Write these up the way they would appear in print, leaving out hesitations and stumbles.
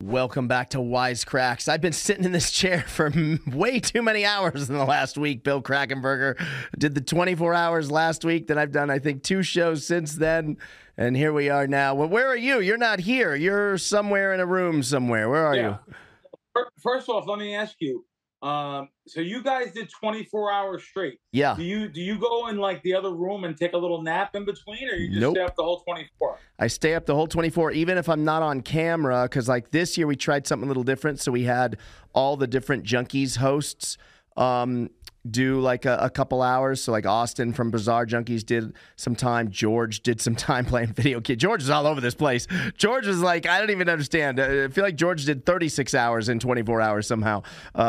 Welcome back to Wisecracks. I've been sitting in this chair for way too many hours in the last week. Bill Krackomberger did the 24 hours last week. Then I've done, I think, 2 shows since then. And here we are now. Well, where are you? You're not here. You're somewhere in a room somewhere. Where are you? First off, let me ask you. So you guys did 24 hours straight. Yeah. Do you go in like the other room and take a little nap in between, or you just stay up the whole 24? I stay up the whole 24, even if I'm not on camera, because like this year we tried something a little different. So we had all the different Junkies hosts do like a couple hours. So like Austin from Bizarre Junkies did some time. George did some time playing video game. George is all over this place. George is like, I don't even understand. I feel like George did 36 hours in 24 hours somehow.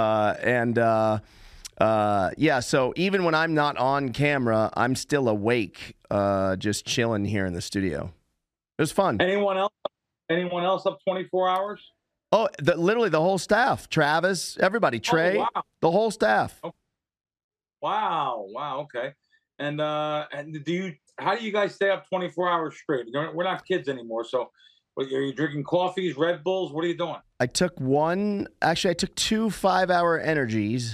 Yeah, so even when I'm not on camera, I'm still awake, just chilling here in the studio. It was fun. Anyone else up 24 hours? Oh, literally the whole staff. Travis, everybody, Trey, wow. The whole staff. Okay. Wow, okay. And how do you guys stay up 24 hours straight? We're not kids anymore, so are you drinking coffees, Red Bulls? What are you doing? I took 2 5-hour energies,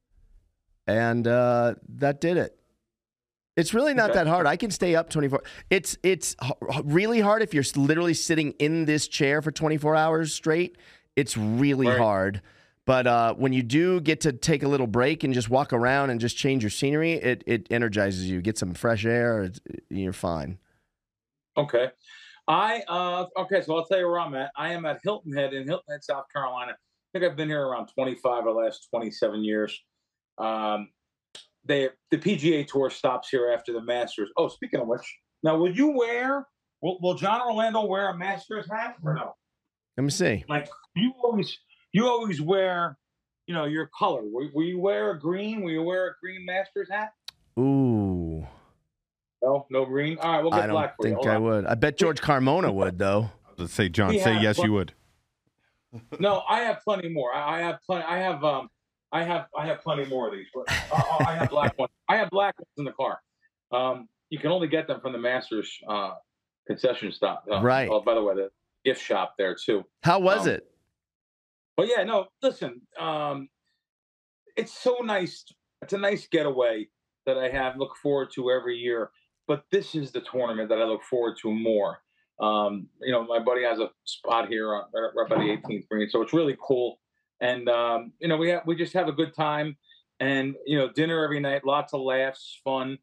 and that did it. It's really not that hard. I can stay up 24. It's really hard if you're literally sitting in this chair for 24 hours straight. It's really hard. But when you do get to take a little break and just walk around and just change your scenery, it energizes you. Get some fresh air, you're fine. Okay. So I'll tell you where I'm at. I am at Hilton Head in Hilton Head, South Carolina. I think I've been here around 25 of the last 27 years. The PGA Tour stops here after the Masters. Oh, speaking of which, now will John Orlando wear a Masters hat or no? Let me see. Like you always wear, your color. Will you wear a green? Will you wear a green Masters hat? Ooh. No green? All right, we'll get black for you. I don't think I would. I bet George Carmona would, though. Let's say, John, say yes, you would. No, I have plenty more. I have plenty. I have plenty more of these. But I have black ones. I have black ones in the car. You can only get them from the Masters concession stop. Right. Oh, by the way, the gift shop there too. How was it? But yeah, no. Listen, it's so nice. It's a nice getaway that I look forward to every year. But this is the tournament that I look forward to more. My buddy has a spot here right by the 18th green, so it's really cool. And we just have a good time, and dinner every night, lots of laughs, fun.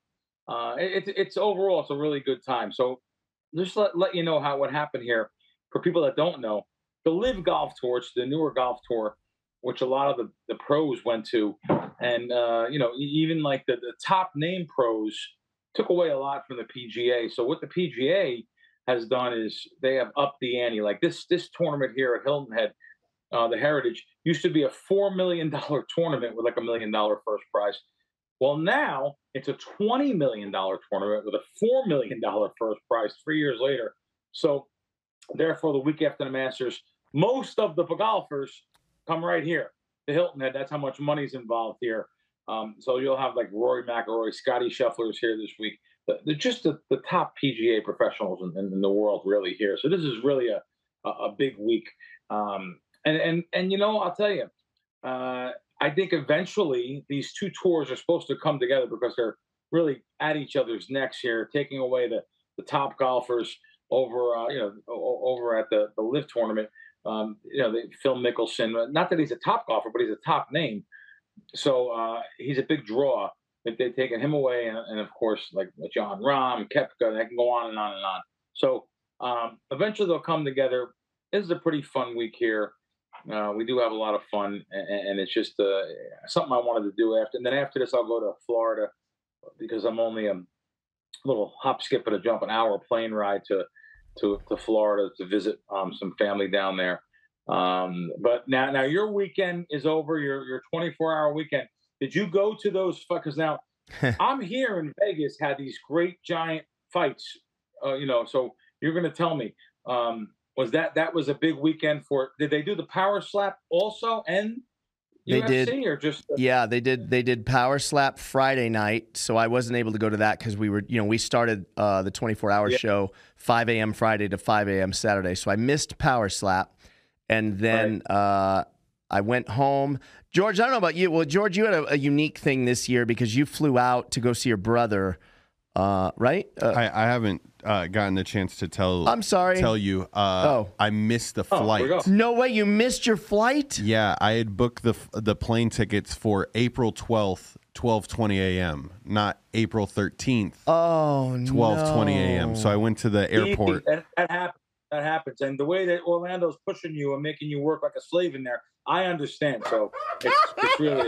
It's overall it's a really good time. So just let you know what happened here for people that don't know. The Live Golf Tour, it's the newer golf tour, which a lot of the pros went to, and even like the top name pros took away a lot from the PGA. So what the PGA has done is they have upped the ante. Like this tournament here at Hilton Head, the Heritage, used to be a $4 million tournament with like $1 million first prize. Well, now it's a $20 million tournament with a $4 million first prize 3 years later. So therefore, the week after the Masters, most of the golfers come right here to Hilton Head. That's how much money's involved here. So you'll have like Rory McIlroy, Scotty Scheffler's here this week. They're just the top PGA professionals in the world really here. So this is really a big week. And I'll tell you, I think eventually these two tours are supposed to come together because they're really at each other's necks here, taking away the top golfers over at the Live tournament. Phil Mickelson, not that he's a top golfer, but he's a top name. So he's a big draw. They've taken him away, and of course, like Jon Rahm, Koepka, they can go on and on and on. So eventually they'll come together. This is a pretty fun week here. We do have a lot of fun, and it's just something I wanted to do after. And then after this, I'll go to Florida because I'm only a little hop, skip, and a jump, an hour plane ride to Florida to visit some family down there. But now your weekend is over. Your 24-hour weekend. Did you go to those? Because now I'm here in Vegas. Had these great giant fights. So you're going to tell me. Was that was a big weekend for? Did they do the Power Slap also and They UFC did, or just yeah, they did. They did Power Slap Friday night, so I wasn't able to go to that because we started the 24-hour show 5 a.m. Friday to 5 a.m. Saturday, so I missed Power Slap. And then I went home. George, I don't know about you. Well, George, you had a unique thing this year because you flew out to go see your brother, right? I haven't gotten a chance to tell. I'm sorry. Tell you. I missed the flight. No way, you missed your flight? Yeah, I had booked the plane tickets for April 12th, 12:20 a.m., not April 13th. Oh, 12:20 a.m. So I went to the airport. That happens. That happens. And the way that Orlando's pushing you and making you work like a slave in there, I understand. So it's really.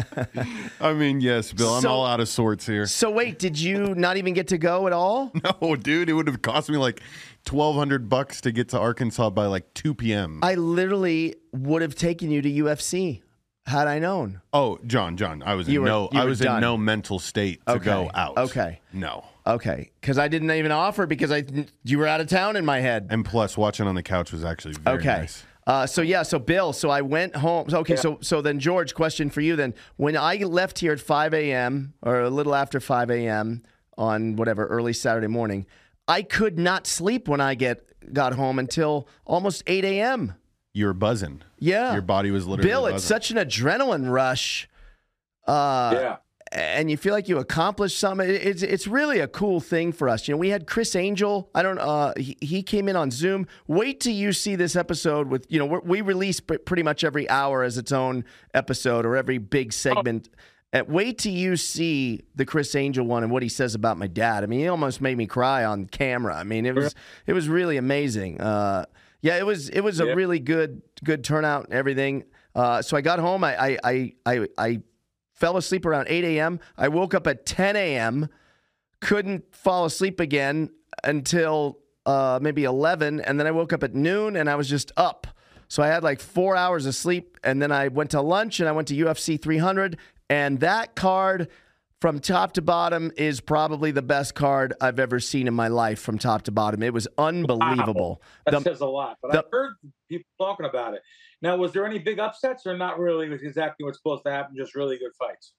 I mean, yes, Bill, I'm all out of sorts here. So wait, did you not even get to go at all? No, dude, it would have cost me like $1,200 to get to Arkansas by like 2 p.m. I literally would have taken you to UFC had I known. Oh, John, I was in no mental state to go out. Okay. No. Okay, because I didn't even offer because you were out of town in my head. And plus, watching on the couch was actually very nice. So Bill, so I went home. Okay, yeah. So then George, question for you then. When I left here at 5 a.m. or a little after 5 a.m. on whatever, early Saturday morning, I could not sleep when I got home until almost 8 a.m. You were buzzing. Yeah. Your body was literally Bill, buzzing. It's such an adrenaline rush. Yeah. And you feel like you accomplished something. It's really a cool thing for us. You know, we had Chris Angel. He came in on Zoom. Wait till you see this episode with, you know, we release pretty much every hour as its own episode or every big segment. Wait till you see the Chris Angel one and what he says about my dad. I mean, he almost made me cry on camera. I mean, it was really amazing. It was a really good turnout and everything. So I got home. I fell asleep around 8 a.m. I woke up at 10 a.m., couldn't fall asleep again until maybe 11, and then I woke up at noon, and I was just up. So I had like 4 hours of sleep, and then I went to lunch, and I went to UFC 300, and that card from top to bottom is probably the best card I've ever seen in my life from top to bottom. It was unbelievable. Wow. That says a lot, but I've heard people talking about it. Now, was there any big upsets or not really? It was exactly what's supposed to happen, just really good fights?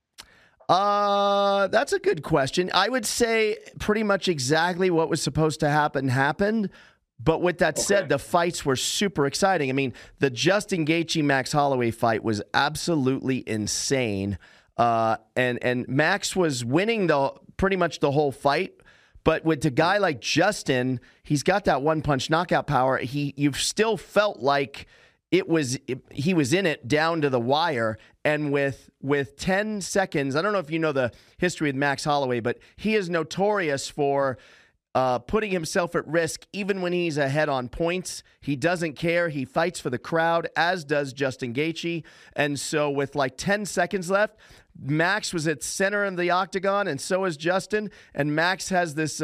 That's a good question. I would say pretty much exactly what was supposed to happen happened. But with that said, the fights were super exciting. I mean, the Justin Gaethje-Max Holloway fight was absolutely insane. And Max was winning pretty much the whole fight. But with a guy like Justin, he's got that one-punch knockout power. You've still felt like he was in it down to the wire, and with 10 seconds, I don't know if you know the history with Max Holloway, but he is notorious for putting himself at risk even when he's ahead on points. He doesn't care. He fights for the crowd, as does Justin Gaethje. And so with like 10 seconds left, Max was at center of the octagon, and so is Justin. And Max has this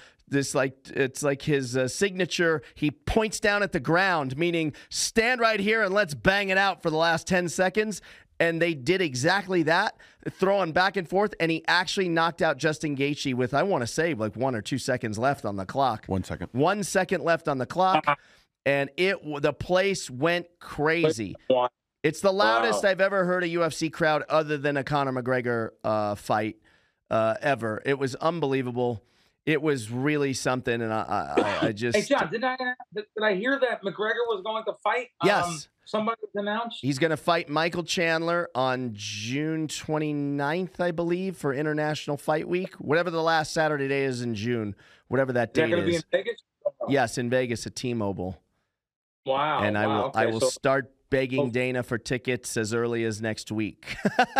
it's like his signature. He points down at the ground, meaning stand right here and let's bang it out for the last 10 seconds. And they did exactly that, throwing back and forth. And he actually knocked out Justin Gaethje with, I want to say, like 1 or 2 seconds left on the clock. 1 second. 1 second left on the clock. And the place went crazy. It's the loudest I've ever heard a UFC crowd other than a Conor McGregor fight ever. It was unbelievable. It was really something, and I just... Hey, John, did I hear that McGregor was going to fight? Yes. Somebody announced? He's going to fight Michael Chandler on June 29th, I believe, for International Fight Week. Whatever the last Saturday day is in June, whatever that date is. Is that going to be in Vegas? Yes, in Vegas at T-Mobile. Wow. And I will start begging Dana for tickets as early as next week.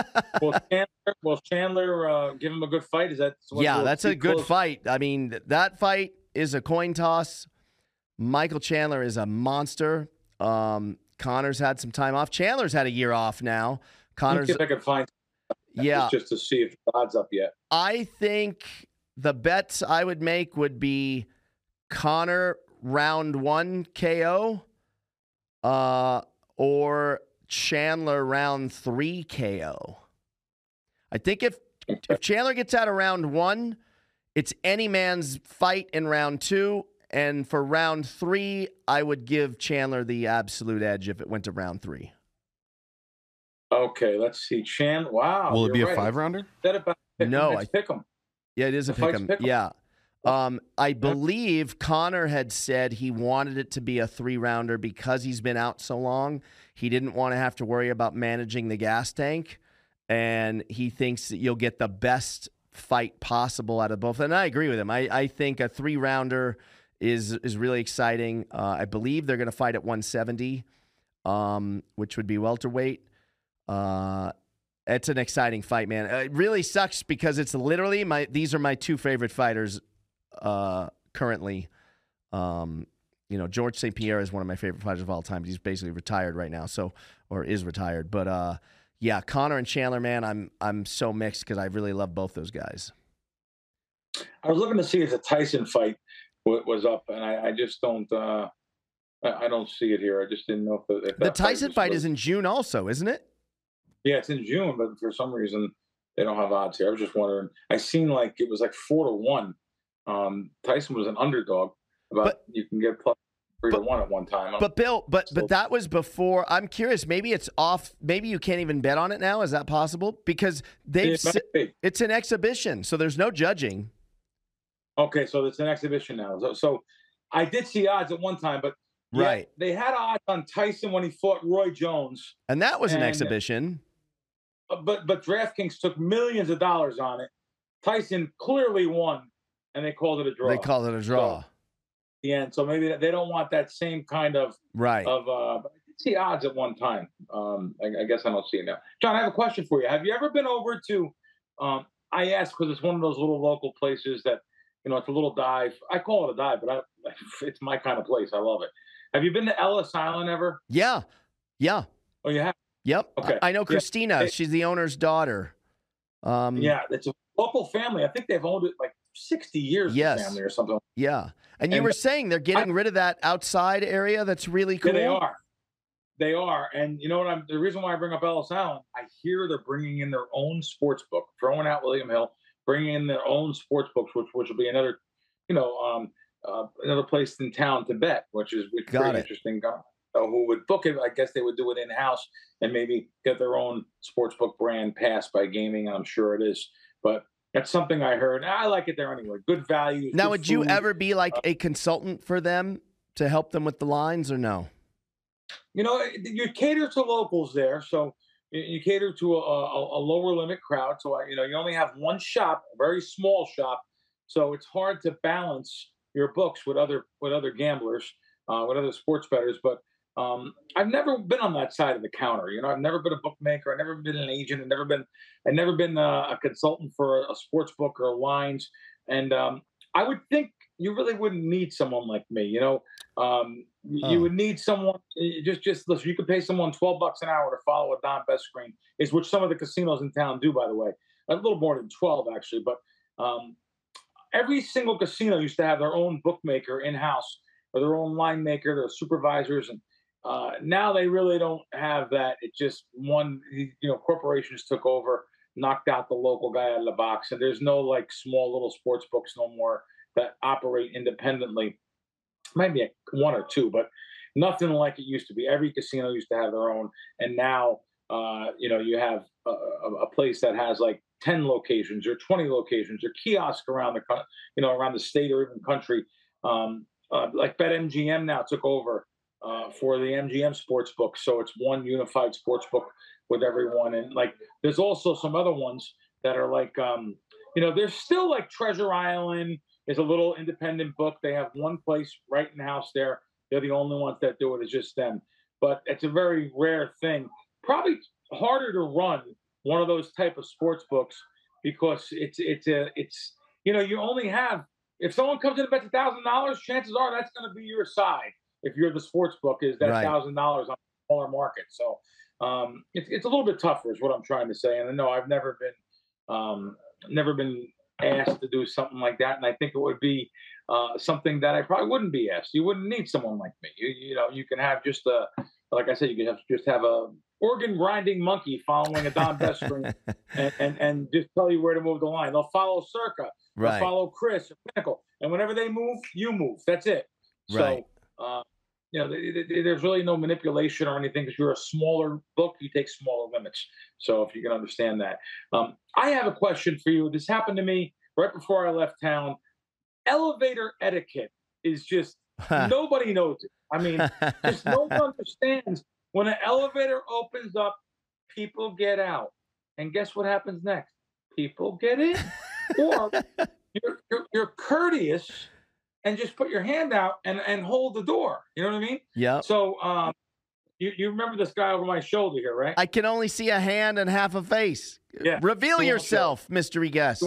Will Chandler give him a good fight? That's a good fight. I mean, that fight is a coin toss. Michael Chandler is a monster. Conor's had some time off. Chandler's had a year off now. Conor's. See if I can find. Just to see if the odds up yet. I think the bets I would make would be Conor round 1 KO. Or Chandler round 3 KO. I think if Chandler gets out of round 1, it's any man's fight in round 2. And for round 3, I would give Chandler the absolute edge if it went to round 3. Okay, let's see. Wow. Will it be a 5-rounder? No, pick 'em. Yeah, it is a pick 'em. Yeah. I believe Connor had said he wanted it to be a 3-rounder because he's been out so long. He didn't want to have to worry about managing the gas tank, and he thinks that you'll get the best fight possible out of both. And I agree with him. I think a 3-rounder is really exciting. I believe they're going to fight at 170, which would be welterweight. It's an exciting fight, man. It really sucks because it's literally these are my 2 favorite fighters currently. George St. Pierre is one of my favorite fighters of all time. He's basically retired right now, or is retired. But yeah, Connor and Chandler, man, I'm so mixed because I really love both those guys. I was looking to see if the Tyson fight was up, and I just don't. I don't see it here. I just didn't know if the Tyson fight is in June, also, isn't it? Yeah, it's in June, but for some reason they don't have odds here. I was just wondering. I seen like it was like 4-1. Tyson was an underdog. You can get plus 3-1 at one time. But Bill, but that was before. I'm curious. Maybe it's off. Maybe you can't even bet on it now. Is that possible? Because it's an exhibition, so there's no judging. Okay, so it's an exhibition now. So I did see odds at one time, but right, they had odds on Tyson when he fought Roy Jones, and that was an exhibition. But DraftKings took millions of dollars on it. Tyson clearly won, and they called it a draw. They called it a draw. So, yeah, so maybe they don't want that same kind of right. But I did see odds at one time. I guess I don't see it now. John, I have a question for you. Have you ever been over to? I asked because it's one of those little local places that it's a little dive. I call it a dive, but it's my kind of place. I love it. Have you been to Ellis Island ever? Yeah. Oh, you have? Yep. Okay. I know Christina. She's the owner's daughter. Yeah, it's a local family. I think they've owned it like 60 years. Yes. The family or something. Yeah. And you were saying they're getting rid of that outside area. That's really cool. Yeah, they are. And you know what? The reason why I bring up Ellis Island, I hear they're bringing in their own sports book, throwing out William Hill, bringing in their own sports books, which will be another, another place in town to bet, which is pretty interesting. Who would book it? I guess they would do it in house and maybe get their own sportsbook brand passed by gaming. I'm sure it is, but that's something I heard. I like it there anyway. Good value. Now, would you ever be like a consultant for them to help them with the lines, or no? You cater to locals there, so you cater to a lower limit crowd. So you only have one shop, a very small shop, so it's hard to balance your books with other gamblers, with other sports bettors. But I've never been on that side of the counter. I've never been a bookmaker. I've never been an agent. I've never been a consultant for a sports book or lines. And I would think you really wouldn't need someone like me. You would need someone. Just listen. You could pay someone $12 an hour to follow a Don Best screen, which some of the casinos in town do, by the way. A little more than 12 actually, but every single casino used to have their own bookmaker in house or their own line maker, their supervisors, and now they really don't have that. It just corporations took over, knocked out the local guy out of the box, and there's no like small little sports books no more that operate independently. Maybe one or two, but nothing like it used to be. Every casino used to have their own, and now you have a place that has like 10 locations or 20 locations or kiosks around the state or even country. Like BetMGM now took over for the MGM sports book, so it's one unified sports book with everyone. And like, there's also some other ones that are like, there's still like Treasure Island is a little independent book. They have one place right in the house there. They're the only ones that do it. It's just them. But it's a very rare thing. Probably harder to run one of those type of sports books because it's you only have, if someone comes in and bets $1,000, chances are that's going to be your side. If you're the sports book, is that $1,000 on a smaller market? So it's a little bit tougher, is what I'm trying to say. And no, I've never been asked to do something like that, and I think it would be something that I probably wouldn't be asked. You wouldn't need someone like me. You can have just like I said, you can have a organ grinding monkey following a Don Best screen and just tell you where to move the line. They'll follow Circa, they'll follow Chris or Pinnacle, and whenever they move, you move. That's it. Right. So there's really no manipulation or anything because you're a smaller book. You take smaller limits. So if you can understand that. I have a question for you. This happened to me right before I left town. elevator etiquette is just nobody knows it. I mean, just no one understands. When an elevator opens up, people get out, and guess what happens next? People get in, or you're courteous and just put your hand out and hold the door. You know what I mean? Yeah. So you remember this guy over my shoulder here, right? I can only see a hand and half a face. Yeah. Reveal yourself, mystery guest.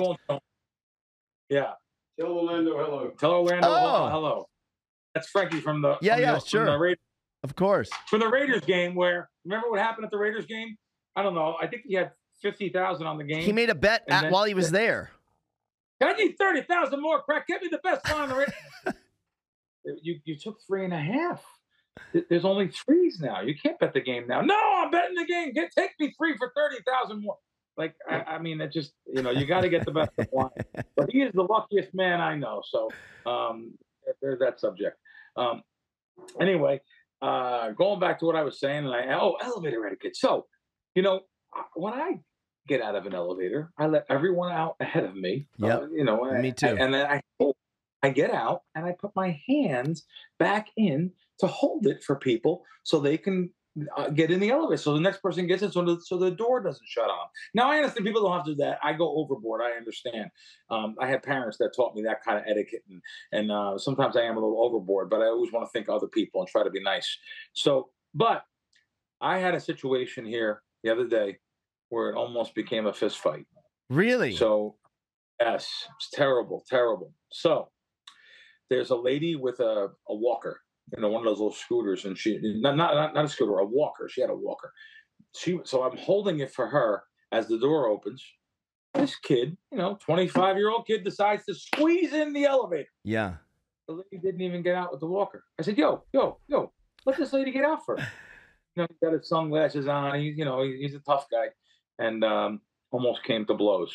Yeah. Tell Orlando hello. Tell Orlando Oh. hello. That's Frankie from the sure. from the Raiders, Of course. from the Raiders game. Where remember what happened at the Raiders game? I don't know. I think he had 50,000 on the game. He made a bet And then- while he was there. I need 30,000 more, Crack. Give me the best line on the Raiders. You took 3.5. There's only threes now. You can't bet the game now. No, I'm betting the game. Take me 3 for 30,000 more. Like, I mean, it just, you got to get the best of line. But he is the luckiest man I know. So there's that subject. Anyway, going back to what I was saying, elevator etiquette. So, when I get out of an elevator, I let everyone out ahead of me. Yep. Me too. And then I get out and I put my hands back in to hold it for people so they can get in the elevator. So the next person gets in so the door doesn't shut on. Now, I understand people don't have to do that. I go overboard. I understand. I had parents that taught me that kind of etiquette. And sometimes I am a little overboard, but I always want to think of other people and try to be nice. So, but I had a situation here the other day where it almost became a fist fight. Really? So, yes, it's terrible, terrible. So, there's a lady with a walker, one of those little scooters, and she not a scooter, a walker. She had a walker. So I'm holding it for her as the door opens. This kid, 25-year-old kid, decides to squeeze in the elevator. Yeah. The lady didn't even get out with the walker. I said, yo, let this lady get out first. He's got his sunglasses on. He's a tough guy, and almost came to blows.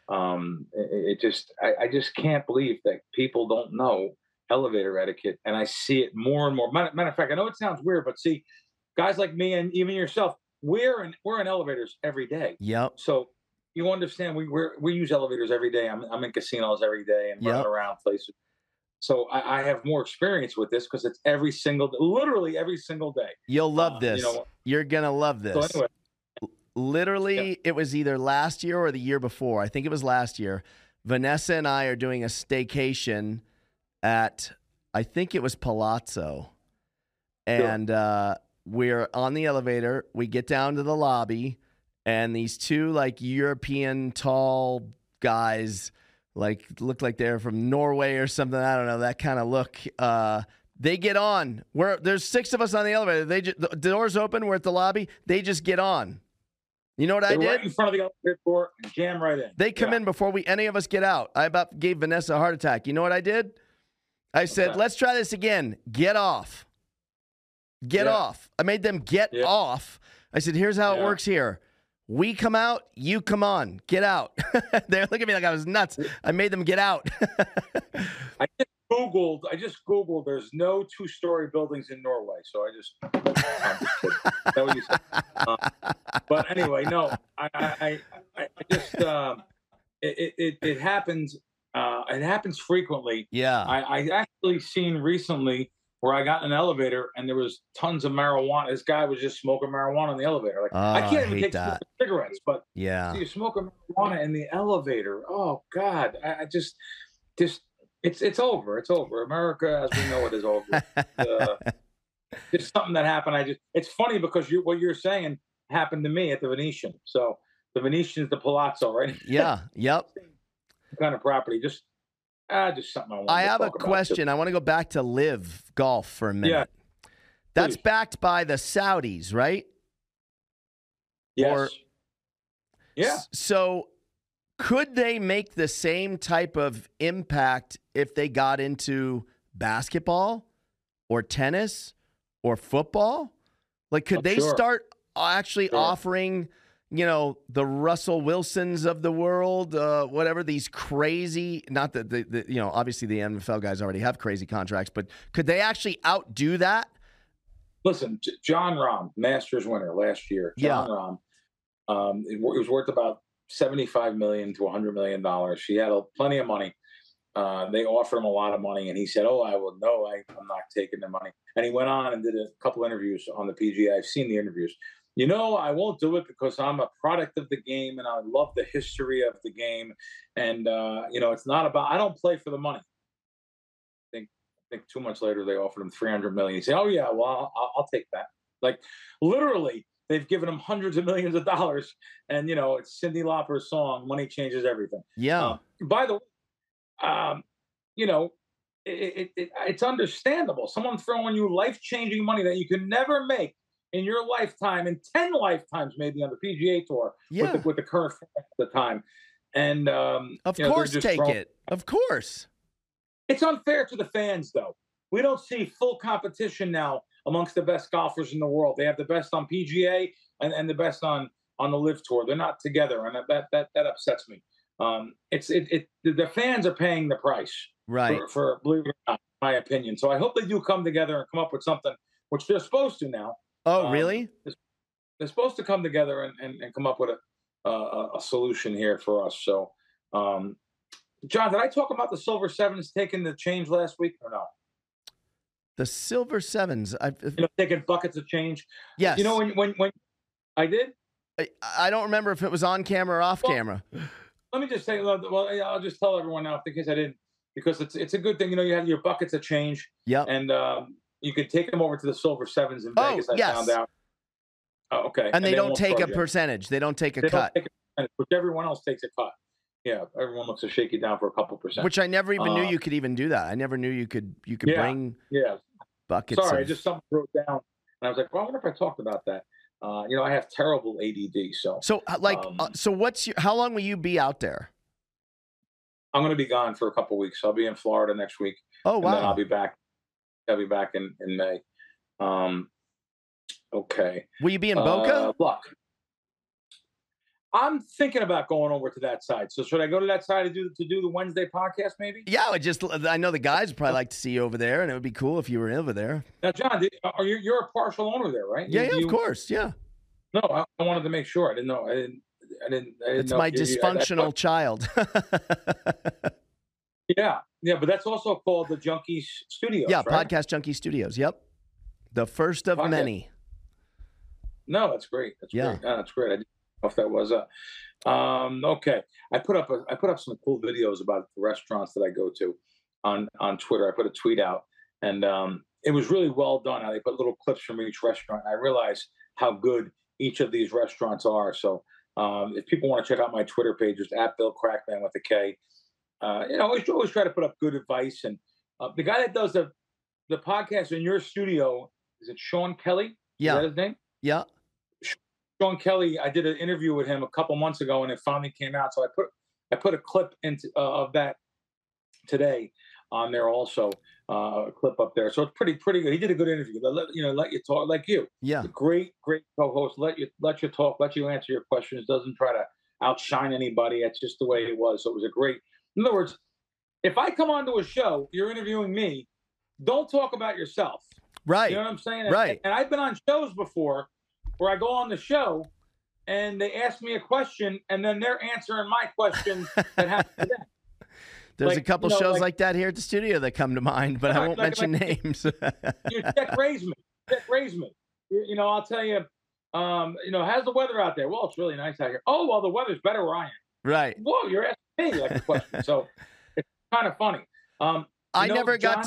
I just can't believe that people don't know elevator etiquette, and I see it more and more. Matter of fact, I know it sounds weird, but see, guys like me and even yourself, we're in elevators every day. Yep. So you understand, we use elevators every day. I'm in casinos every day and running around places. So I have more experience with this because it's literally every single day. You'll love this. You're gonna love this. So anyway. Literally, It was either last year or the year before. I think it was last year. Vanessa and I are doing a staycation at, I think it was Palazzo. And we're on the elevator. We get down to the lobby, and these two, European tall guys, look like they're from Norway or something. I don't know, that kind of look. They get on. There's 6 of us on the elevator. The doors open. We're at the lobby. They just get on. You know what I did? Right in front of the elevator door and jam right in. They come in before any of us get out. I about gave Vanessa a heart attack. You know what I did? I said, let's try this again. Get off. Get off. I made them get off. I said, here's how it works here. We come out, you come on. Get out. They look at me like I was nuts. I made them get out. I just Googled, there's no 2-story buildings in Norway. So I'm just kidding. Is that what you said? But anyway, no, I just, it happens. It happens frequently. Yeah. I actually seen recently where I got in an elevator and there was tons of marijuana. This guy was just smoking marijuana in the elevator. I can't even take cigarettes, but you're smoking marijuana in the elevator. Oh God. I just it's over. It's over. America as we know it is over. It's something that happened. It's funny because what you're saying happened to me at the Venetian. So the Venetian is the Palazzo, right? Yeah. Yep. Kind of property. Just something I want. I have a question. I want to go back to Live Golf for a minute. Yeah. That's backed by the Saudis, right? Yes. So could they make the same type of impact if they got into basketball or tennis or football? Could they start actually offering, the Russell Wilsons of the world, whatever, these crazy, not that obviously the NFL guys already have crazy contracts, but could they actually outdo that? Listen, John Rahm, Masters winner last year. John Rahm, it was worth about $75 million to $100 million. She had plenty of money. they offered him a lot of money, and he said, "Oh, I'm not taking the money." And he went on and did a couple interviews on the PGA. I've seen the interviews. I won't do it because I'm a product of the game, and I love the history of the game. And it's not about. I don't play for the money. I think 2 months later they offered him $300 million. He said, "Oh yeah, well I'll take that." Like literally, they've given him hundreds of millions of dollars, and it's Cyndi Lauper's song "Money Changes Everything." Yeah. By the way, it's understandable. Someone throwing you life-changing money that you can never make in your lifetime, in 10 lifetimes maybe on the PGA Tour with the current format at the time. And of course, take it. Of course. It's unfair to the fans, though. We don't see full competition now amongst the best golfers in the world. They have the best on PGA and the best on the LIV Tour. They're not together, and that upsets me. The fans are paying the price, right? For believe it or not, in my opinion. So I hope they do come together and come up with something, which they're supposed to now. Oh, really? They're supposed to come together and come up with a solution here for us. So, John, did I talk about the Silver Sevens taking the change last week or no? The Silver Sevens, taking buckets of change. Yes. When I did. I don't remember if it was on camera or off camera. Let me just say, I'll just tell everyone now in case I didn't, because it's a good thing. You have your buckets of change. Yeah. And you can take them over to the Silver Sevens in Vegas. I found out. Oh, okay. And they don't take a percentage. They don't take a cut. Which everyone else takes a cut. Yeah, everyone looks to shake you down for a couple percent. Which I never even knew you could even do that. I never knew you could bring buckets. Sorry, I just something wrote down, and I was like, well, I wonder if I talked about that. I have terrible ADD, so how long will you be out there? I'm going to be gone for a couple of weeks. I'll be in Florida next week. Oh, wow. And then I'll be back in May. Okay. Will you be in Boca? Look, I'm thinking about going over to that side. So should I go to that side to do the Wednesday podcast maybe? Yeah, I know the guys would probably like to see you over there, and it would be cool if you were over there. Now, John, you're a partial owner there, right? Yeah, of course, yeah. No, I wanted to make sure. I didn't know. I didn't it's know my dysfunctional child. Yeah, but that's also called the Junkies Studios. Yeah, right? Podcast Junkie Studios. Yep, the first of many. No, that's great. That's great. No, that's great. I didn't know if that was okay. I put up some cool videos about the restaurants that I go to on Twitter. I put a tweet out, and it was really well done. They put little clips from each restaurant. I realized how good each of these restaurants are. So if people want to check out my Twitter page, it's @BillCrackman with a K. Always try to put up good advice. And the guy that does the podcast in your studio, is it Sean Kelly? Yeah. Is that his name? Yeah. Sean Kelly, I did an interview with him a couple months ago, and it finally came out. So I put a clip of that today on there also, a clip up there. So it's pretty good. He did a good interview. Let you talk like you. Yeah. Great co-host. Let you talk. Let you answer your questions. Doesn't try to outshine anybody. That's just the way it was. So it was a great. In other words, if I come onto a show, you're interviewing me, don't talk about yourself. Right. You know what I'm saying? Right. And I've been on shows before where I go on the show and they ask me a question and then they're answering my question that happens to them. There's a couple shows like that here at the studio that come to mind, but I won't mention names. Jack raised me. I'll tell you, how's the weather out there? Well, it's really nice out here. Oh, well, the weather's better where I am. Right. Whoa, you're asking me like a question. So it's kind of funny. I never got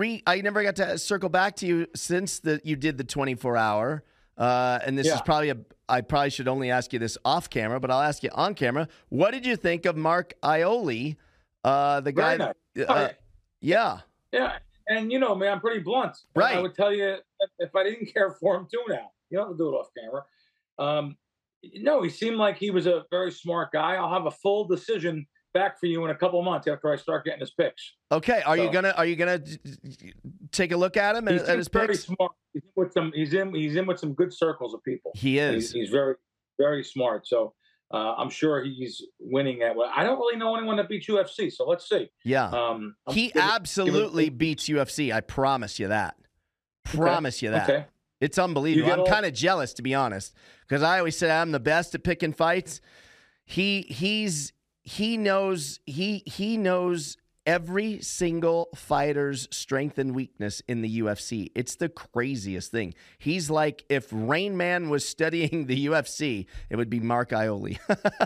to circle back to you since you did the 24-hour. And this is I probably should only ask you this off camera, but I'll ask you on camera. What did you think of Mark Aioli, the guy? Nice. Yeah. Yeah. And man, I'm pretty blunt. Right. I would tell you if I didn't care for him too now. You don't have to do it off camera. No, he seemed like he was a very smart guy. I'll have a full decision back for you in a couple of months after I start getting his picks. Okay. Are you gonna take a look at him at his very picks? Smart. He's in with some good circles of people. He is. He's very, very smart. So I'm sure he's winning at. Well, I don't really know anyone that beats UFC. So let's see. Yeah. He absolutely beats UFC. I promise you that. Promise you that. Okay. It's unbelievable. I'm kind of jealous, to be honest, because I always say I'm the best at picking fights. He knows every single fighter's strength and weakness in the UFC. It's the craziest thing. He's like, if Rain Man was studying the UFC, it would be Mark Ioli.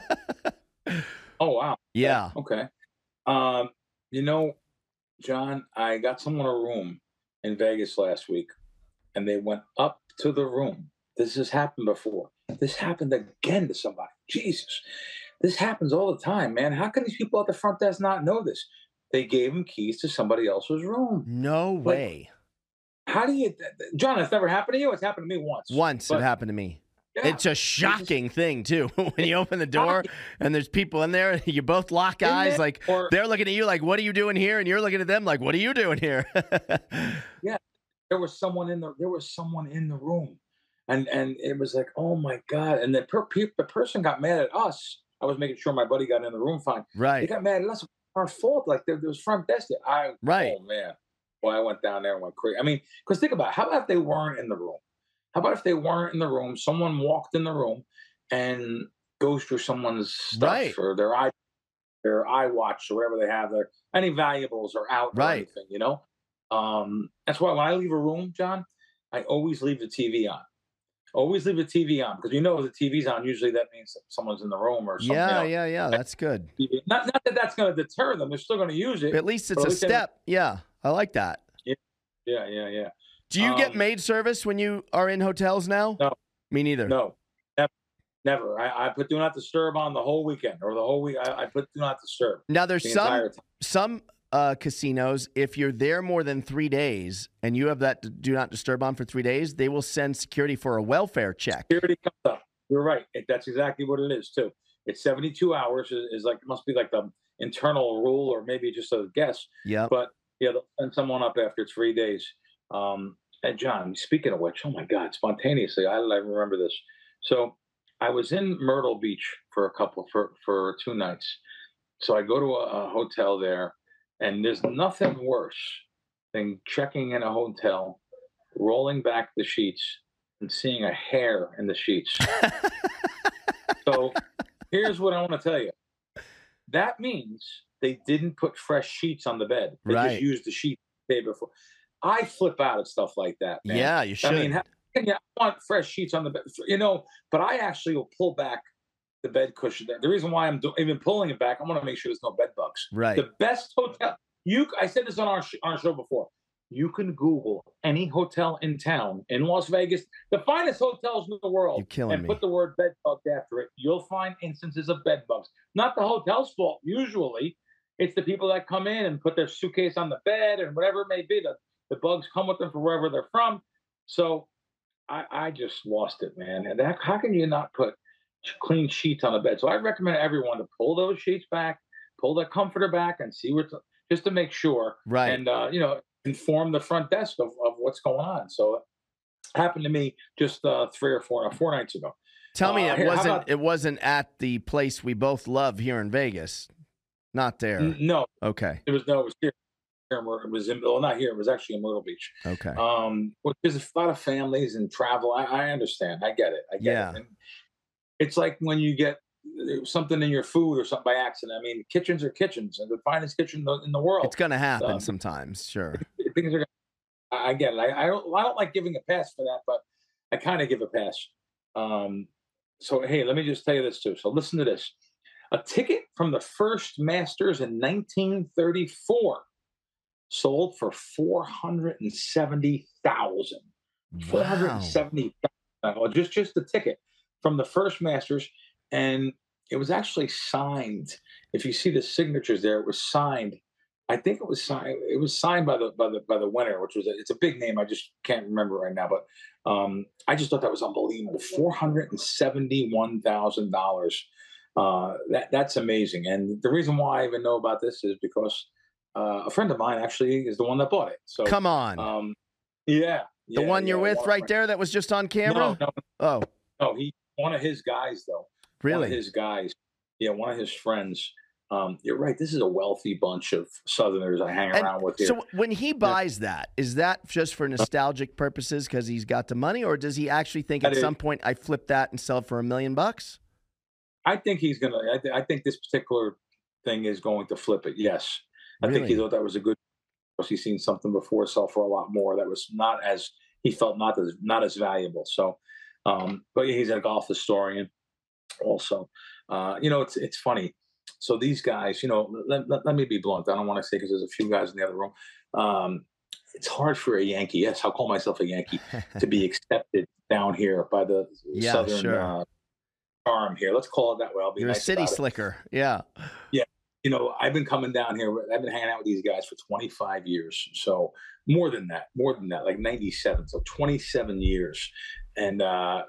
Oh, wow. Yeah. Okay. You know, John, I got someone a room in Vegas last week, and they went up to the room. This has happened before. This happened again to somebody. Jesus. This happens all the time, man. How can these people at the front desk not know this? They gave him keys to somebody else's room. No way. How do you, John, that's never happened to you? It's happened to me once. Once it happened to me. Yeah, It's a shocking thing, too. When you open the door and there's people in there, you both lock eyes. Like, they're looking at you like, what are you doing here? And you're looking at them like, what are you doing here? Yeah. There was someone in the room. And it was like, oh, my God. And the person got mad at us. I was making sure my buddy got in the room fine. Right. They got mad at us. Our fault. Like, there was front desk. Right. Oh, man. Well, I went down there and went crazy. I mean, because think about it. How about if they weren't in the room? How about if they weren't in the room? Someone walked in the room and goes through someone's stuff or their iWatch or whatever they have there. Any valuables are out or anything, you know? That's why when I leave a room, John, I always leave the TV on. Always leave the TV on, because you know if the TV's on, usually that means that someone's in the room or something. Yeah. That's good. Not that that's going to deter them. They're still going to use it. At least it's a step. Yeah, I like that. Yeah. Do you get maid service when you are in hotels now? No. Me neither. No. Never. I put do not disturb on the whole weekend or the whole week. I put do not disturb. Now, there's some casinos, if you're there more than 3 days and you have that do not disturb on for 3 days, they will send security for a welfare check. Security comes up. You're right. That's exactly what it is, too. It's 72 hours is like, must be like the internal rule or maybe just a guess. Yeah. But yeah, they'll send someone up after 3 days. And John, speaking of which, oh my God, spontaneously, I remember this. So I was in Myrtle Beach for 2 nights. So I go to a hotel there, and there's nothing worse than checking in a hotel, rolling back the sheets, and seeing a hair in the sheets. So here's what I want to tell you. That means they didn't put fresh sheets on the bed. They just used the sheet the day before. I flip out at stuff like that, man. Yeah, you should. I mean, I want fresh sheets on the bed, but I actually will pull back the bed cushion. The reason why I'm even pulling it back, I want to make sure there's no bed bugs. Right. The best hotel, I said this on our show before, you can Google any hotel in town in Las Vegas, the finest hotels in the world, put the word bed bug after it. You'll find instances of bed bugs. Not the hotel's fault, usually. It's the people that come in and put their suitcase on the bed and whatever it may be. The bugs come with them from wherever they're from. So I just lost it, man. And how can you not put clean sheets on the bed? So I recommend everyone to pull those sheets back, pull the comforter back, and see just to make sure. Right. And inform the front desk of what's going on. So it happened to me just 3 or 4 nights ago. Tell me it wasn't at the place we both love here in Vegas. Not there. No. Okay. It was here. It was not here. It was actually in Myrtle Beach. Okay. There's a lot of families and travel. I understand. I get it. It. And it's like when you get something in your food or something by accident. I mean, kitchens are kitchens, and the finest kitchen in the world. It's going to happen sometimes. Sure. Things are. I get it. I don't like giving a pass for that, but I kind of give a pass. So hey, let me just tell you this too. So listen to this. A ticket from the first Masters in 1934 sold for $470,000. Wow. $470,000. Just the ticket from the first Masters, and it was actually signed. If you see the signatures there, it was signed. I think it was signed. It was signed by the winner, which was it's a big name. I just can't remember right now, but I just thought that was unbelievable. $471,000. That's amazing. And the reason why I even know about this is because a friend of mine actually is the one that bought it. So come on. The one you're with right there that was just on camera? No, one of his guys though. Really? One of his guys. Yeah, one of his friends. You're right. This is a wealthy bunch of Southerners I hang around with here. So when he buys that, is that just for nostalgic purposes because he's got the money, or does he actually think at some point I flip that and sell it for $1 million? I think he's gonna. I think this particular thing is going to flip it. Yes, I think he Really? thought that was a good. He's seen something before, sell for a lot more. That was not as he felt not as valuable. So, but yeah, he's a golf historian also. It's funny. So these guys, let me be blunt. I don't want to say because there's a few guys in the other room. Um, it's hard for a Yankee. Yes, I'll call myself a Yankee to be accepted down here by the Yeah, Southern sure. charm here. Let's call it that way. I'll be You're a nice city about it. slicker. Yeah. Yeah. I've been coming down here. I've been hanging out with these guys for 25 years. So more than that, like 97. So 27 years. And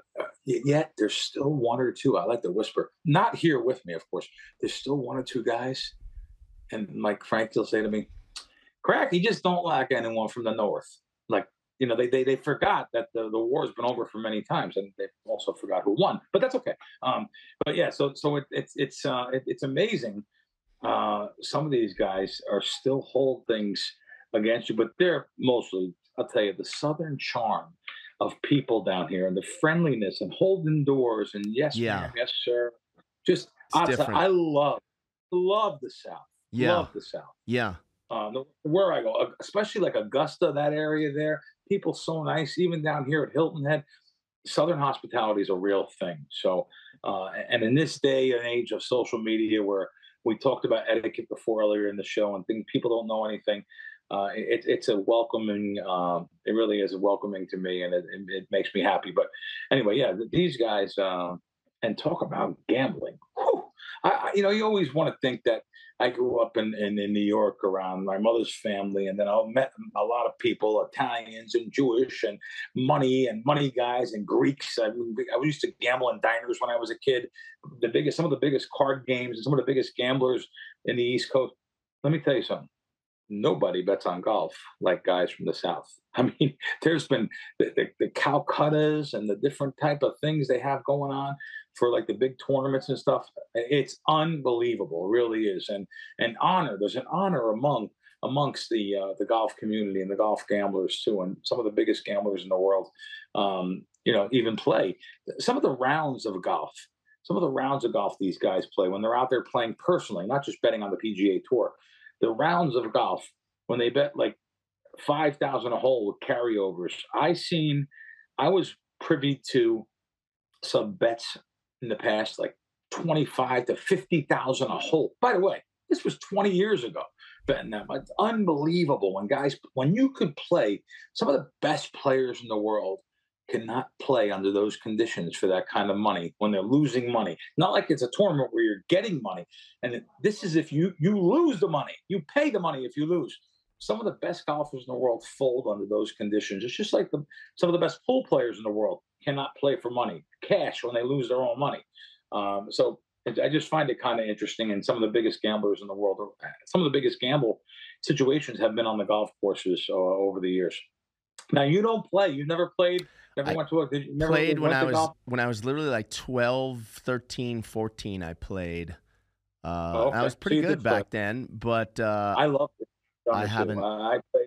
yet there's still one or two. I like to whisper, not here with me, of course. There's still one or two guys. And Mike Frank will say to me, Crack, you just don't like anyone from the North. Like, they forgot that the war's been over for many times, and they also forgot who won. But that's okay. But yeah, so it's amazing. Some of these guys are still hold things against you, but they're mostly, I'll tell you, the Southern charm of people down here and the friendliness and holding doors and yes, Yeah. ma'am, yes, sir. Just, It's different. I love the South. Yeah. Love the South. Yeah. Where I go, especially like Augusta, that area there, people so nice. Even down here at Hilton Head, Southern hospitality is a real thing. So, and in this day and age of social media, where we talked about etiquette before earlier in the show, and things people don't know anything, it's a welcoming. It really is welcoming to me, and it makes me happy. But anyway, yeah, these guys and talk about gambling. Whew. You always want to think that I grew up in New York around my mother's family, and then I met a lot of people, Italians and Jewish, and money guys and Greeks. I used to gamble in diners when I was a kid. Some of the biggest card games, and some of the biggest gamblers in the East Coast. Let me tell you something. Nobody bets on golf like guys from the South. I mean, there's been the Calcuttas and the different type of things they have going on for like the big tournaments and stuff. It's unbelievable, it really is. And there's an honor amongst the golf community and the golf gamblers too, and some of the biggest gamblers in the world. Even play some of the rounds of golf. Some of the rounds of golf these guys play when they're out there playing personally, not just betting on the PGA Tour. The rounds of golf when they bet like 5,000 a hole with carryovers. I was privy to some bets in the past, like 25 to 50,000 a hole. By the way, this was 20 years ago. Betting them, it's unbelievable when you could play. Some of the best players in the world cannot play under those conditions for that kind of money when they're losing money. Not like it's a tournament where you're getting money. And this is if you lose the money, you pay the money if you lose. Some of the best golfers in the world fold under those conditions. It's just like some of the best pool players in the world cannot play for money, cash when they lose their own money. So I just find it kind of interesting. And some of the biggest gamblers in the world, some of the biggest gamble situations have been on the golf courses over the years. Now you don't play. You've never played. Never went to a. Did you never Played went to golf? when I was literally like 12, 13, 14, I played. Okay. I was So pretty you good did play. back then, but I loved it. I haven't. I played.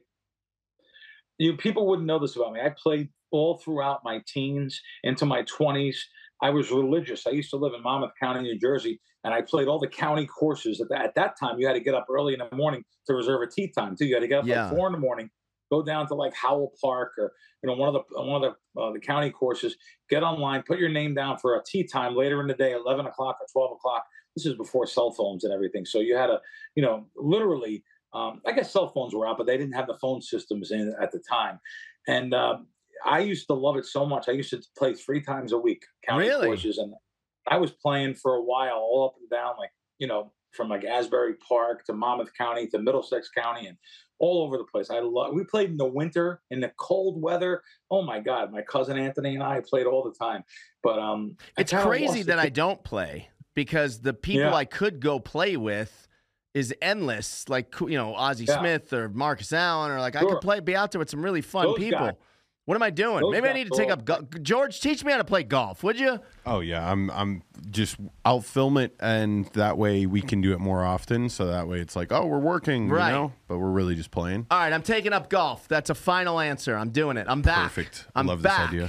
People wouldn't know this about me. I played all throughout my teens into my 20s. I was religious. I used to live in Monmouth County, New Jersey, and I played all the county courses. At that time, you had to get up early in the morning to reserve a tee time too. You had to get up Yeah. like 4 in the morning, go down to like Howell Park or one of the county courses. Get online, put your name down for a tee time later in the day, 11 o'clock or 12 o'clock. This is before cell phones and everything, so you had to, literally. I guess cell phones were out, but they didn't have the phone systems in at the time. And I used to love it so much. I used to play 3 times a week, county Really? courses, and I was playing for a while, all up and down, like from like Asbury Park to Monmouth County to Middlesex County, and all over the place. We played in the winter, in the cold weather. Oh my God, my cousin Anthony and I played all the time. But It's crazy that I don't play because the people I could go play with is endless. Like, Ozzie Smith or Marcus Allen, or like I could be out there with some really fun people. Guys. What am I doing? Maybe I need to take up George, teach me how to play golf, would you? Oh yeah, I'll film it, and that way we can do it more often. So that way it's like, oh, we're working, Right. but we're really just playing. All right, I'm taking up golf. That's a final answer. I'm doing it. I'm back. Perfect. I'm Love back. this idea.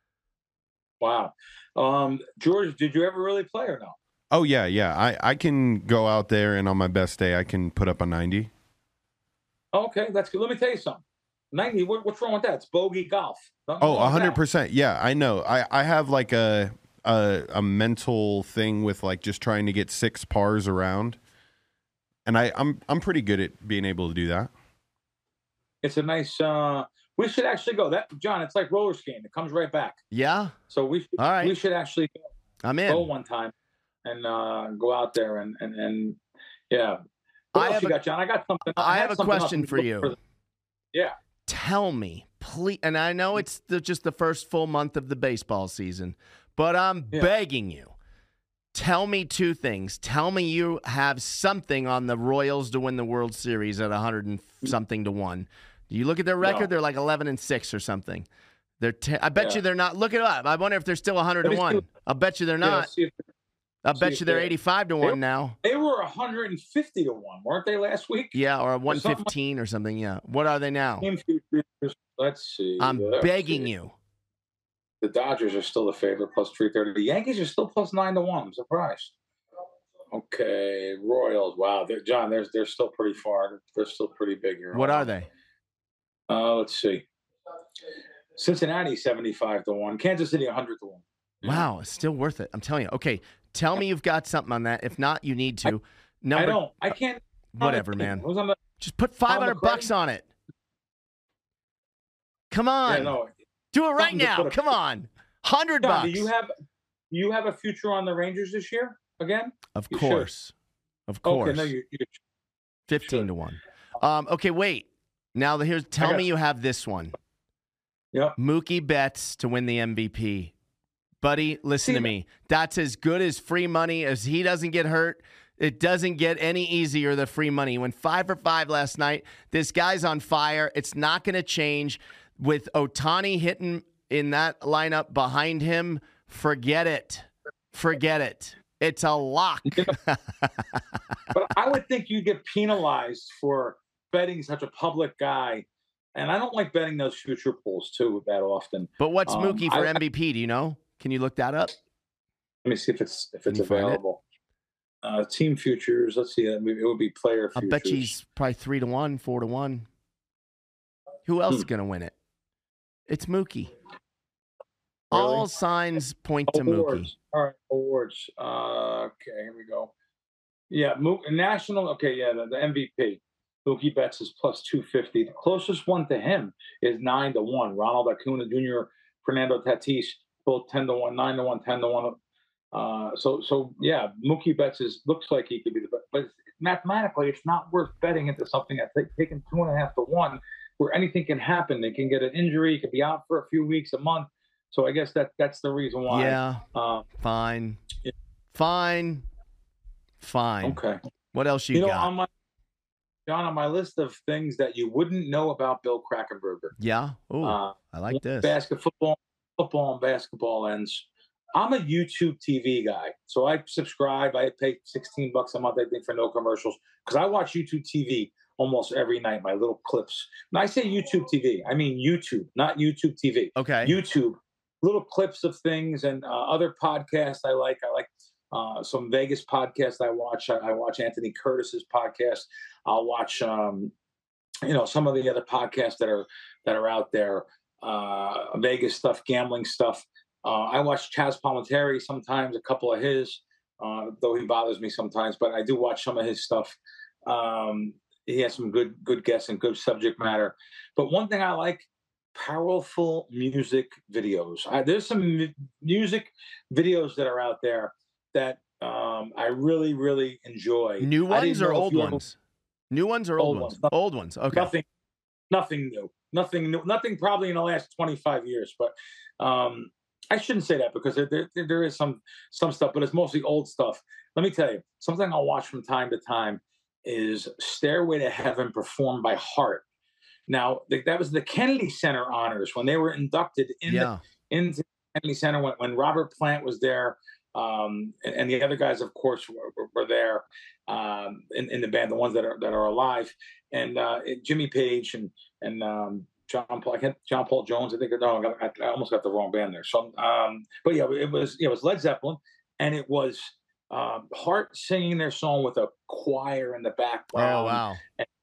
Wow. George, did you ever really play or no? Oh yeah. I can go out there, and on my best day, I can put up a 90. Okay, that's good. Let me tell you something. 90. What's wrong with that? It's bogey golf. Nothing Oh, wrong with that. 100%. Yeah, I know. I have like a mental thing with like just trying to get 6 pars around, and I'm pretty good at being able to do that. It's a nice. We should actually go. That John, it's like roller skating. It comes right back. Yeah. So we should. All right. We should actually I'm in. go one time and go out there and yeah. What else you got, John? I got something. I have a something question else for you. Yeah. Tell me, please, and I know it's just the first full month of the baseball season, but I'm begging you. Tell me 2 things. Tell me you have something on the Royals to win the World Series at 100 and something to 1. Do you look at their record? No. They're like 11-6 or something. I bet you they're not. Look it up. I wonder if they're still 100 to 1. I'll bet you they're not. I bet you they're 85 to 1 now. They were 150 to 1, weren't they last week? Yeah, or 115 or something. Yeah. What are they now? Let's see. I'm begging you. The Dodgers are still the favorite, plus 330. The Yankees are still plus 9 to 1. I'm surprised. Okay, Royals. Wow, John, they're still pretty far. They're still pretty big here. What are they? Let's see. Cincinnati 75 to 1. Kansas City 100 to 1. Wow, it's still worth it. I'm telling you. Okay, tell me you've got something on that. If not, you need to. I don't. I can't. Whatever, man. Just put $500 on it. Come on. Yeah, no. Do it right now. Come on. $100. Do you have a future on the Rangers this year again? Of course. Of course. Okay, no, you 15 to 1. Okay, wait. Now tell me you have this one. Yep. Mookie Betts to win the MVP. Buddy, listen to me. That's as good as free money as he doesn't get hurt. It doesn't get any easier, the free money. He went 5 for 5 last night. This guy's on fire. It's not going to change. With Ohtani hitting in that lineup behind him, forget it. Forget it. It's a lock. But I would think you get penalized for betting such a public guy. And I don't like betting those future pools, too, that often. But what's Mookie for MVP? Do you know? Can you look that up? Let me see if it's available. Team futures. Let's see. It would be player futures. I bet he's probably 3 to 1, 4 to 1. Who else is going to win it? It's Mookie. Really? All signs point to Mookie. All right, awards. Okay, here we go. Yeah, national. Okay, yeah, the MVP. Mookie Betts is plus 250. The closest one to him is 9 to 1. Ronald Acuna Jr., Fernando Tatis, both 10 to 1, 9 to 1, 10 to 1. So yeah, Mookie Betts looks like he could be the best, but mathematically, it's not worth betting into something that's taken 2.5 to 1, where anything can happen. They can get an injury, he could be out for a few weeks, a month. So I guess that's the reason why. Yeah. Fine. Yeah. Fine. Okay. What else you got? On my list of things that you wouldn't know about Bill Krackomberger. Yeah. Oh, I like this. Football and basketball ends. I'm a YouTube TV guy, so I subscribe. I pay $16 a month, I think, for no commercials, because I watch YouTube TV almost every night. My little clips. When I say YouTube TV, I mean YouTube, not YouTube TV. Okay. YouTube, little clips of things and other podcasts I like. I like some Vegas podcasts I watch. I watch Anthony Curtis's podcast. I'll watch some of the other podcasts that are out there. Vegas stuff, gambling stuff. I watch Chaz Palminteri sometimes, a couple of his, though he bothers me sometimes, but I do watch some of his stuff. He has some good guests and good subject matter. But one thing I like, powerful music videos. There's some music videos that are out there that I really, really enjoy. New ones or old ones? New ones or old ones? Old ones. Okay. Nothing new. Nothing new. Nothing probably in the last 25 years. But I shouldn't say that, because there is some stuff, but it's mostly old stuff. Let me tell you, something I'll watch from time to time is Stairway to Heaven performed by Heart. Now, that was the Kennedy Center honors when they were inducted into the Kennedy Center when Robert Plant was there. And the other guys, of course, were there in the band, the ones that are alive, and Jimmy Page and John Paul Jones. I think I almost got the wrong band there. So, but yeah, it was Led Zeppelin, and it was Heart singing their song with a choir in the background. Oh wow!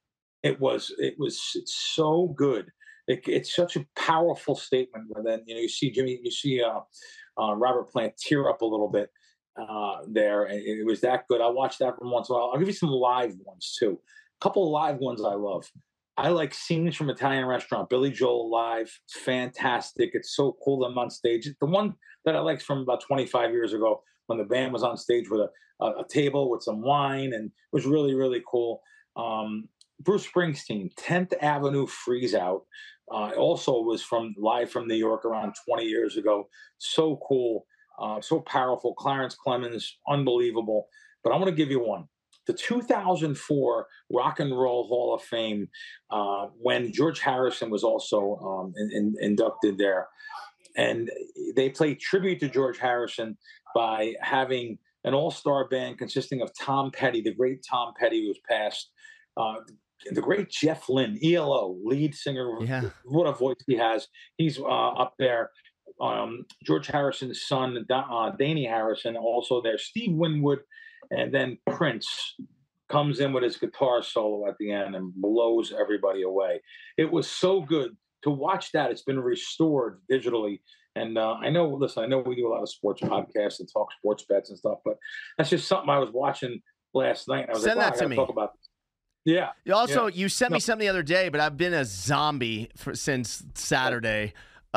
It's so good. It's such a powerful statement. And then you see Robert Plant tear up a little bit there, and it was that good. I watched that from once in a while. I'll give you some live ones too. A couple of live ones I love. I like Scenes from Italian Restaurant. Billy Joel live, it's fantastic. It's so cool them on stage. The one that I liked from about 25 years ago when the band was on stage with a table with some wine, and it was really, really cool. Bruce Springsteen, 10th Avenue Freeze Out. Also was live from New York around 20 years ago. So cool, so powerful. Clarence Clemens, unbelievable. But I want to give you one. The 2004 Rock and Roll Hall of Fame, when George Harrison was also inducted there. And they played tribute to George Harrison by having an all-star band consisting of Tom Petty, the great Tom Petty, who was passed, the great Jeff Lynne, ELO, lead singer. Yeah. What a voice he has. He's up there. George Harrison's son, Danny Harrison, also there. Steve Winwood, and then Prince comes in with his guitar solo at the end and blows everybody away. It was so good to watch that. It's been restored digitally. And I know we do a lot of sports podcasts and talk sports bets and stuff, but that's just something I was watching last night. And I was Send like, that to me. Talk about this. Yeah. You sent me something the other day, but I've been a zombie since Saturday.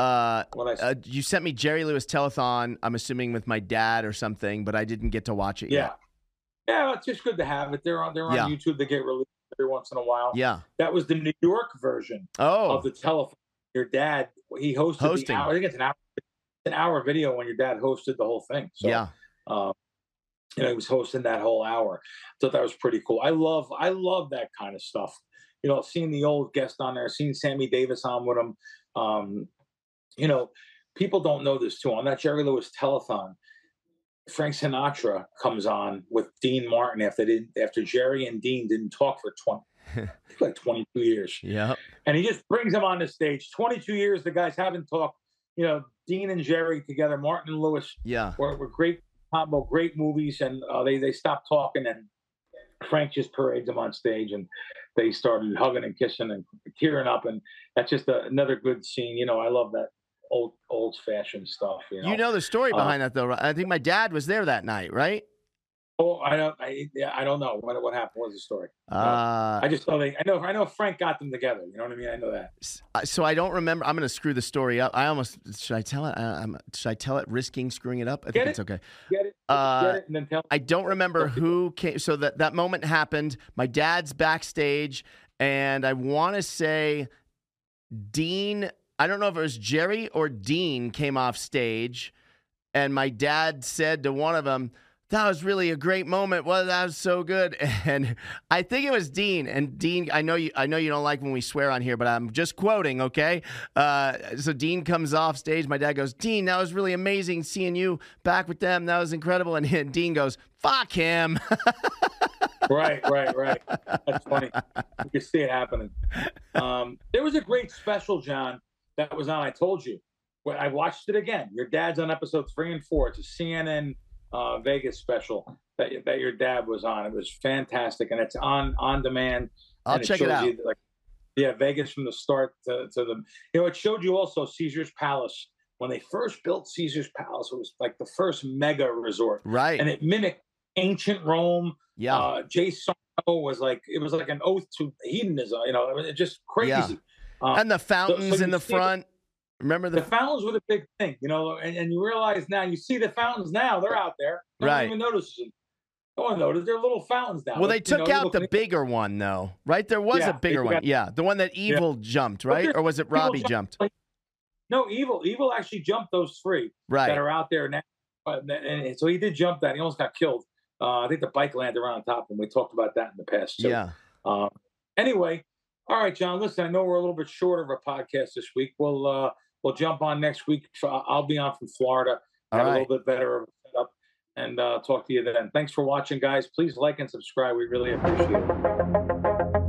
You sent me Jerry Lewis Telethon, I'm assuming with my dad or something, but I didn't get to watch it yet. Yeah, it's just good to have it. They're on YouTube. They get released every once in a while. Yeah. That was the New York version of the Telethon. Your dad, he hosted the hour. I think it's an hour video when your dad hosted the whole thing. So, yeah. He was hosting that whole hour. Thought that was pretty cool. I love that kind of stuff. Seeing the old guest on there, seeing Sammy Davis on with him. People don't know this too. On that Jerry Lewis Telethon, Frank Sinatra comes on with Dean Martin after Jerry and Dean didn't talk for 22 years. Yeah. And he just brings them on the stage. 22 years, the guys haven't talked. Dean and Jerry together, Martin and Lewis were great combo, great movies, and they stopped talking, and Frank just parades them on stage, and they started hugging and kissing and tearing up, and that's just another good scene. I love that old-fashioned stuff. You know the story behind that, though, right? I think my dad was there that night, right? Oh, I don't know what happened. What was the story? I just know I know Frank got them together. You know what I mean? I know that. So I don't remember. I'm going to screw the story up. Should I tell it? Should I tell it risking screwing it up? I think it's okay. Get it, and then tell. I don't remember who came. So that moment happened. My dad's backstage, and I want to say Dean. I don't know if it was Jerry or Dean came off stage, and my dad said to one of them, "That was really a great moment. Well, that was so good." And I think it was Dean. And Dean, I know you don't like when we swear on here, but I'm just quoting, okay? So Dean comes off stage. My dad goes, "Dean, that was really amazing seeing you back with them. That was incredible." And Dean goes, "Fuck him." Right. That's funny. You can see it happening. There was a great special, John, that was on. I told you. I watched it again. Your dad's on episodes 3 and 4. It's a CNN Vegas special that your dad was on. It was fantastic, and it's on demand. I'll check it out. Vegas from the start to the. It showed you also Caesar's Palace. When they first built Caesar's Palace, it was like the first mega resort, right? And it mimicked ancient Rome. Yeah. Jay Sarno was like an oath to hedonism. It was just crazy. Yeah. And the fountains in the front. Remember the fountains were the big thing, and you realize now, you see the fountains now, they're out there. No one even notices them. No one noticed. They're little fountains now. Well, they took out the bigger one, though, right? There was a bigger one. Yeah, the one that Evil jumped, right? Or was it Robbie jumped? No, Evil actually jumped those 3 that are out there now. And so he did jump that. He almost got killed. I think the bike landed around top, and we talked about that in the past. So, yeah. Anyway, all right, John, listen, I know we're a little bit short of a podcast this week. We'll jump on next week. I'll be on from Florida. Have a little bit better of a setup, and talk to you then. Thanks for watching, guys. Please like and subscribe. We really appreciate it.